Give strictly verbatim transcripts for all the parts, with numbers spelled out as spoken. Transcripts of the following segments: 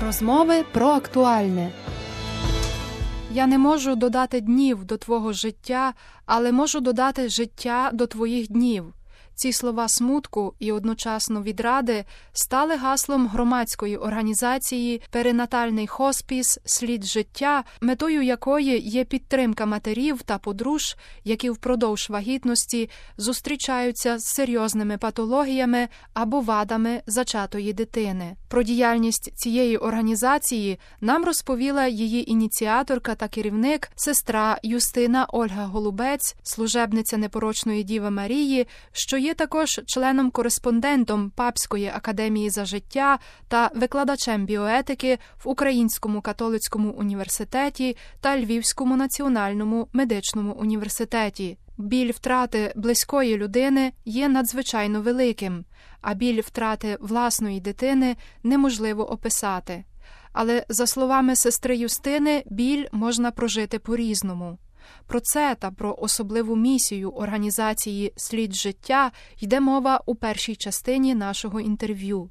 Розмови про актуальне. Я не можу додати днів до твого життя, але можу додати життя до твоїх днів. Ці слова смутку і одночасно відради стали гаслом громадської організації «Перинатальний хоспіс. Слід життя», метою якої є підтримка матерів та подружжя, які впродовж вагітності зустрічаються з серйозними патологіями або вадами зачатої дитини. Про діяльність цієї організації нам розповіла її ініціаторка та керівник, сестра Юстина Ольга Голубець, служебниця Непорочної Діви Марії, що є також членом-кореспондентом Папської академії за життя та викладачем біоетики в Українському католицькому університеті та Львівському національному медичному університеті. Біль втрати близької людини є надзвичайно великим, а біль втрати власної дитини неможливо описати. Але, за словами сестри Юстини, біль можна прожити по-різному. Про це та про особливу місію організації «Слід життя» йде мова у першій частині нашого інтерв'ю.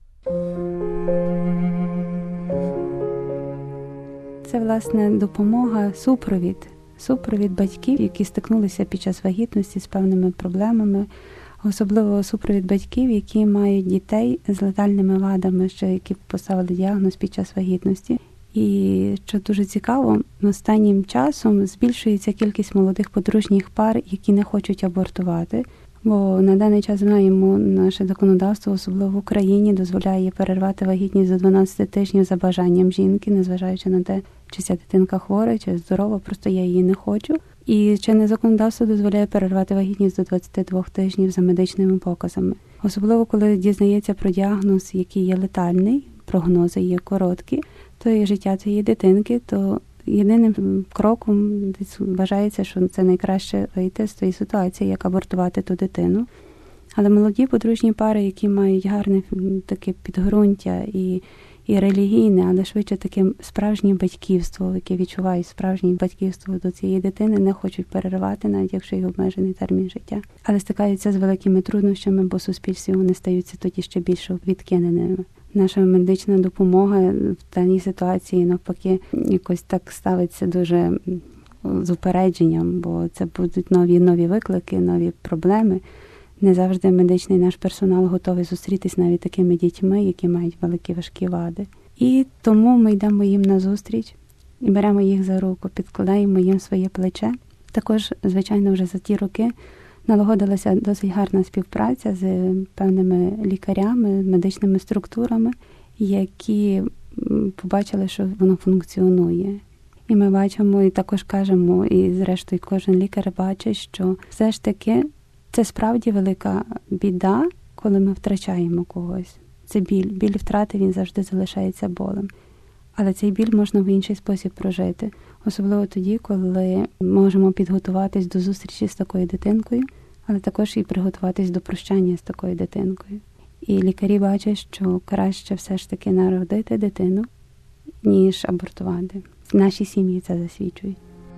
Це, власне, допомога, супровід. Супровід батьків, які стикнулися під час вагітності з певними проблемами. Особливо супровід батьків, які мають дітей з летальними вадами, що які поставили діагноз під час вагітності. І, що дуже цікаво, останнім часом збільшується кількість молодих подружніх пар, які не хочуть абортувати. Бо на даний час, знаємо, наше законодавство, особливо в Україні, дозволяє перервати вагітність до дванадцяти тижнів за бажанням жінки, незважаючи на те, чи ця дитинка хвора, чи здорова, просто я її не хочу. І чинне законодавство дозволяє перервати вагітність до двадцяти двох тижнів за медичними показами. Особливо, коли дізнається про діагноз, який є летальний, прогнози є короткі, то і життя цієї дитинки, то єдиним кроком вважається, що це найкраще вийти з тієї ситуації, як абортувати ту дитину. Але молоді подружні пари, які мають гарне таке підґрунтя і, і релігійне, але швидше таке справжнє батьківство, яке відчувають справжнє батьківство до цієї дитини, не хочуть переривати, навіть якщо є обмежений термін життя. Але стикаються з великими труднощами, бо в суспільстві вони стаються тоді ще більше відкиненими. Наша медична допомога в даній ситуації, навпаки, якось так ставиться дуже з упередженням, бо це будуть нові нові виклики, нові проблеми. Не завжди медичний наш персонал готовий зустрітись навіть такими дітьми, які мають великі важкі вади. І тому ми йдемо їм назустріч і беремо їх за руку, підкладаємо їм своє плече. Також, звичайно, вже за ті роки налагодилася досить гарна співпраця з певними лікарями, медичними структурами, які побачили, що воно функціонує. І ми бачимо, і також кажемо, і зрештою кожен лікар бачить, що все ж таки це справді велика біда, коли ми втрачаємо когось. Це біль. Біль втрати, він завжди залишається болем. Але цей біль можна в інший спосіб прожити. Особливо тоді, коли можемо підготуватись до зустрічі з такою дитинкою, але також і приготуватись до прощання з такою дитинкою. І лікарі бачать, що краще все ж таки народити дитину, ніж абортувати. Наші сім'ї це засвідчують.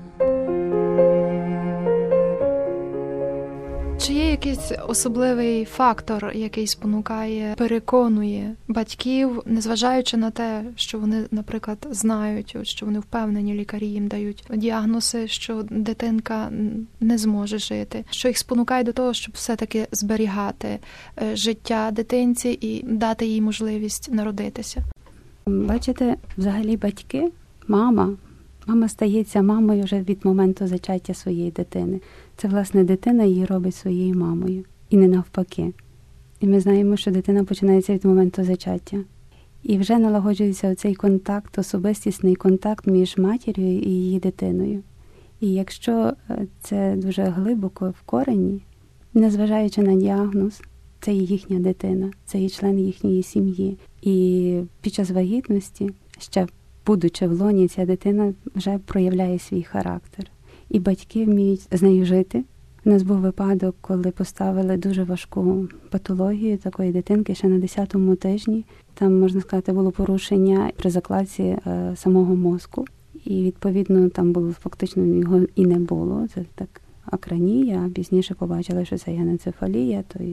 Чи є якийсь особливий фактор, який спонукає, переконує батьків, незважаючи на те, що вони, наприклад, знають, що вони впевнені, лікарі їм дають діагнози, що дитинка не зможе жити, що їх спонукає до того, щоб все-таки зберігати життя дитинці і дати їй можливість народитися? Бачите, взагалі батьки, мама, Мама стається мамою вже від моменту зачаття своєї дитини. Це, власне, дитина її робить своєю мамою. І не навпаки. І ми знаємо, що дитина починається від моменту зачаття. І вже налагоджується оцей контакт, особистісний контакт між матір'ю і її дитиною. І якщо це дуже глибоко в корені, незважаючи на діагноз, це є їхня дитина, це є член їхньої сім'ї. І під час вагітності, ще будучи в лоні, ця дитина вже проявляє свій характер. І батьки вміють з нею жити. У нас був випадок, коли поставили дуже важку патологію такої дитинки ще на десятому тижні. Там, можна сказати, було порушення при закладці е, самого мозку. І, відповідно, там було фактично його і не було. Це так акранія, а пізніше побачили, що це є аненцефалія. То і,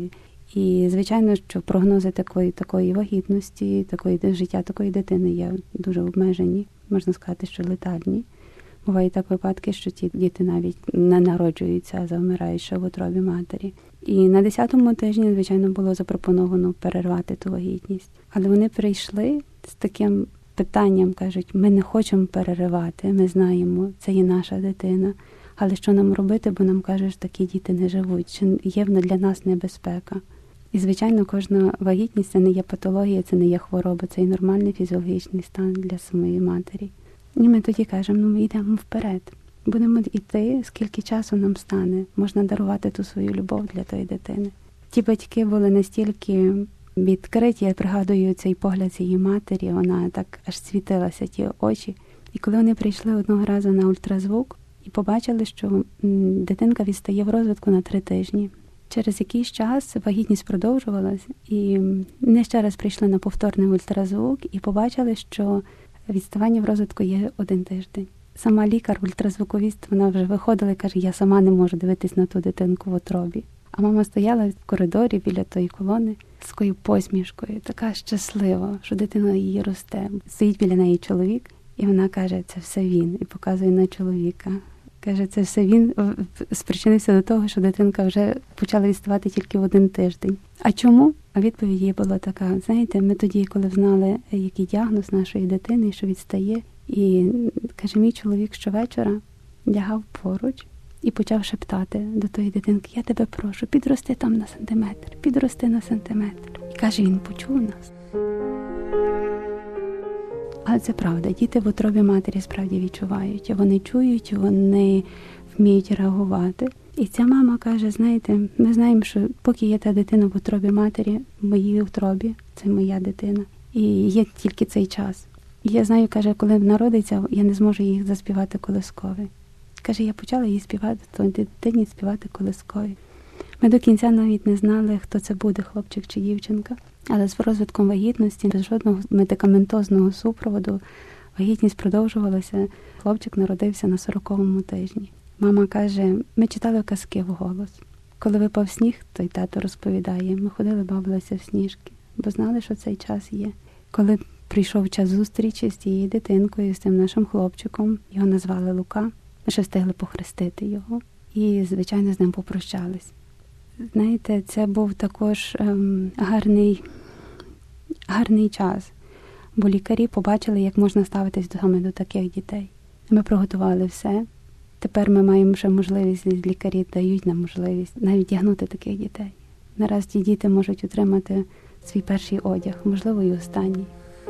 І, звичайно, що прогнози такої, такої вагітності, такої життя такої дитини є дуже обмежені, можна сказати, що летальні. Бувають так випадки, що ті діти навіть не народжуються, а завмирають ще в утробі матері. І на десятому тижні, звичайно, було запропоновано перервати ту вагітність. Але вони прийшли з таким питанням, кажуть, ми не хочемо переривати, ми знаємо, це є наша дитина. Але що нам робити, бо нам кажуть, що такі діти не живуть, чи є для нас небезпека. І, звичайно, кожна вагітність – це не є патологія, це не є хвороба, це і нормальний фізіологічний стан для самої матері. І ми тоді кажемо, ну ми йдемо вперед. Будемо йти, скільки часу нам стане. Можна дарувати ту свою любов для тої дитини. Ті батьки були настільки відкриті, я пригадую цей погляд цієї матері, вона так аж світилася, ті очі. І коли вони прийшли одного разу на ультразвук і побачили, що дитинка відстає в розвитку на три тижні. Через якийсь час вагітність продовжувалась, і вони ще раз прийшли на повторний ультразвук і побачили, що відставання в розвитку є один тиждень. Сама лікар, ультразвуковіст, вона вже виходила і каже, я сама не можу дивитись на ту дитинку в утробі. А мама стояла в коридорі біля тої колони з такою посмішкою, така щаслива, що дитина її росте. Стоїть біля неї чоловік, і вона каже, це все він, і показує на чоловіка. Каже, це все він спричинився до того, що дитинка вже почала відставати тільки в один тиждень. А чому? А відповідь її була така, знаєте, ми тоді, коли знали, який діагноз нашої дитини, що відстає, і, каже, мій чоловік щовечора лягав поруч і почав шептати до тої дитинки, я тебе прошу, підрости там на сантиметр, підрости на сантиметр. І, каже, він почув нас. Але це правда, діти в утробі матері справді відчувають, вони чують, вони вміють реагувати. І ця мама каже, знаєте, ми знаємо, що поки є та дитина в утробі матері, в моїй утробі, це моя дитина, і є тільки цей час. І я знаю, каже, коли народиться, я не зможу їй заспівати колискові. Каже, я почала їй співати, то дитині співати колискові. Ми до кінця навіть не знали, хто це буде, хлопчик чи дівчинка. Але з розвитком вагітності, без жодного медикаментозного супроводу, вагітність продовжувалася. Хлопчик народився на сороковому тижні. Мама каже, ми читали казки вголос. Коли випав сніг, то й тато розповідає, ми ходили, бавилися в сніжки, бо знали, що цей час є. Коли прийшов час зустрічі з тією дитинкою, з тим нашим хлопчиком, його назвали Лука, ми ще встигли похрестити його і, звичайно, з ним попрощались. Знаєте, це був також ем, гарний, гарний час, бо лікарі побачили, як можна ставитись саме до таких дітей. Ми приготували все. Тепер ми маємо ще можливість, лікарі дають нам можливість навіть тягнути таких дітей. Нараз ті діти можуть отримати свій перший одяг, можливо, і останній.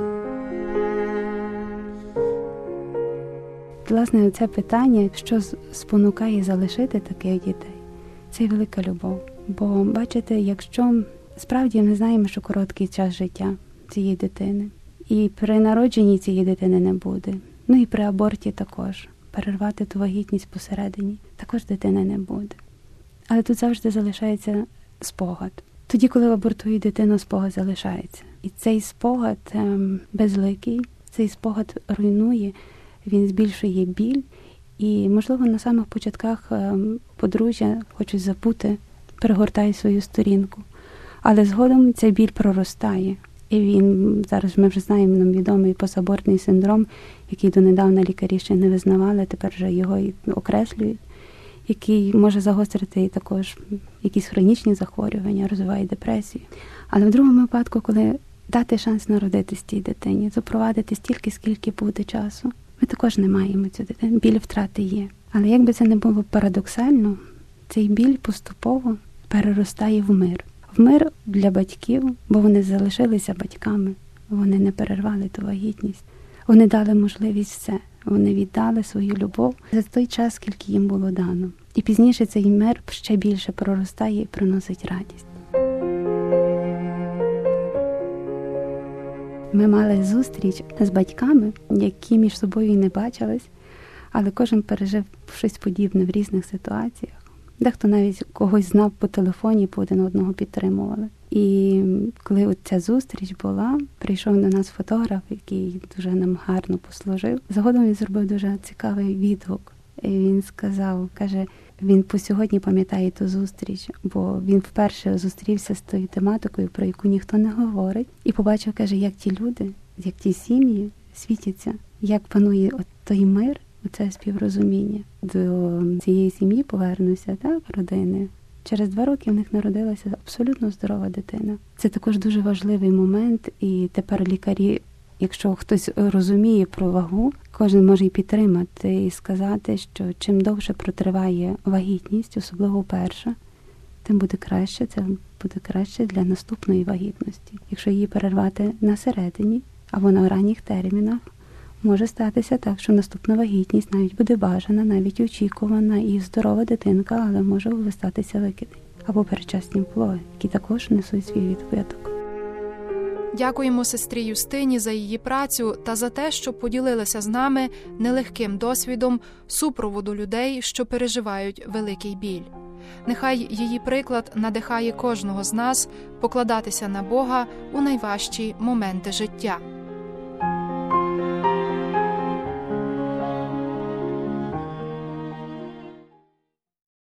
Власне, це питання, що спонукає залишити таких дітей, це велика любов. Бо, бачите, якщо справді ми знаємо, що короткий час життя цієї дитини, і при народженні цієї дитини не буде, ну і при аборті також, перервати ту вагітність посередині, також дитини не буде. Але тут завжди залишається спогад. Тоді, коли абортують дитину, спогад залишається. І цей спогад ем, безликий, цей спогад руйнує, він збільшує біль. І, можливо, на самих початках ем, подружжя хочуть забути, перегортає свою сторінку. Але згодом цей біль проростає. І він, зараз ми вже знаємо, нам відомий постабортний синдром, який донедавна лікарі ще не визнавали, тепер вже його і окреслюють, який може загострити і також якісь хронічні захворювання, розвиває депресію. Але в другому випадку, коли дати шанс народитись тій дитині, запровадити стільки, скільки буде часу, ми також не маємо цю дитину. Біль втрати є. Але як би це не було парадоксально, цей біль поступово переростає в мир. В мир для батьків, бо вони залишилися батьками, вони не перервали ту вагітність. Вони дали можливість все. Вони віддали свою любов за той час, скільки їм було дано. І пізніше цей мир ще більше проростає і приносить радість. Ми мали зустріч з батьками, які між собою і не бачились, але кожен пережив щось подібне в різних ситуаціях. Дехто навіть когось знав по телефоні, по один одного підтримували. І коли от ця зустріч була, прийшов до нас фотограф, який дуже нам гарно послужив. Згодом він зробив дуже цікавий відгук. І він сказав, каже, Він по сьогодні пам'ятає ту зустріч, бо він вперше зустрівся з тою тематикою, про яку ніхто не говорить, і побачив, каже, як ті люди, як ті сім'ї світяться, як панує от той мир, оце співрозуміння. До цієї сім'ї повернуся, так, родини. Через два роки в них народилася абсолютно здорова дитина. Це також дуже важливий момент, і тепер лікарі, якщо хтось розуміє про вагу, кожен може й підтримати і сказати, що чим довше протриває вагітність, особливо перша, тим буде краще, це буде краще для наступної вагітності. Якщо її перервати на середині або на ранніх термінах, може статися так, що наступна вагітність навіть буде бажана, навіть очікувана і здорова дитинка, але може статися викидень. Або передчасні пологи, які також несуть свій відбиток. Дякуємо сестрі Юстині за її працю та за те, що поділилася з нами нелегким досвідом супроводу людей, що переживають великий біль. Нехай її приклад надихає кожного з нас покладатися на Бога у найважчі моменти життя.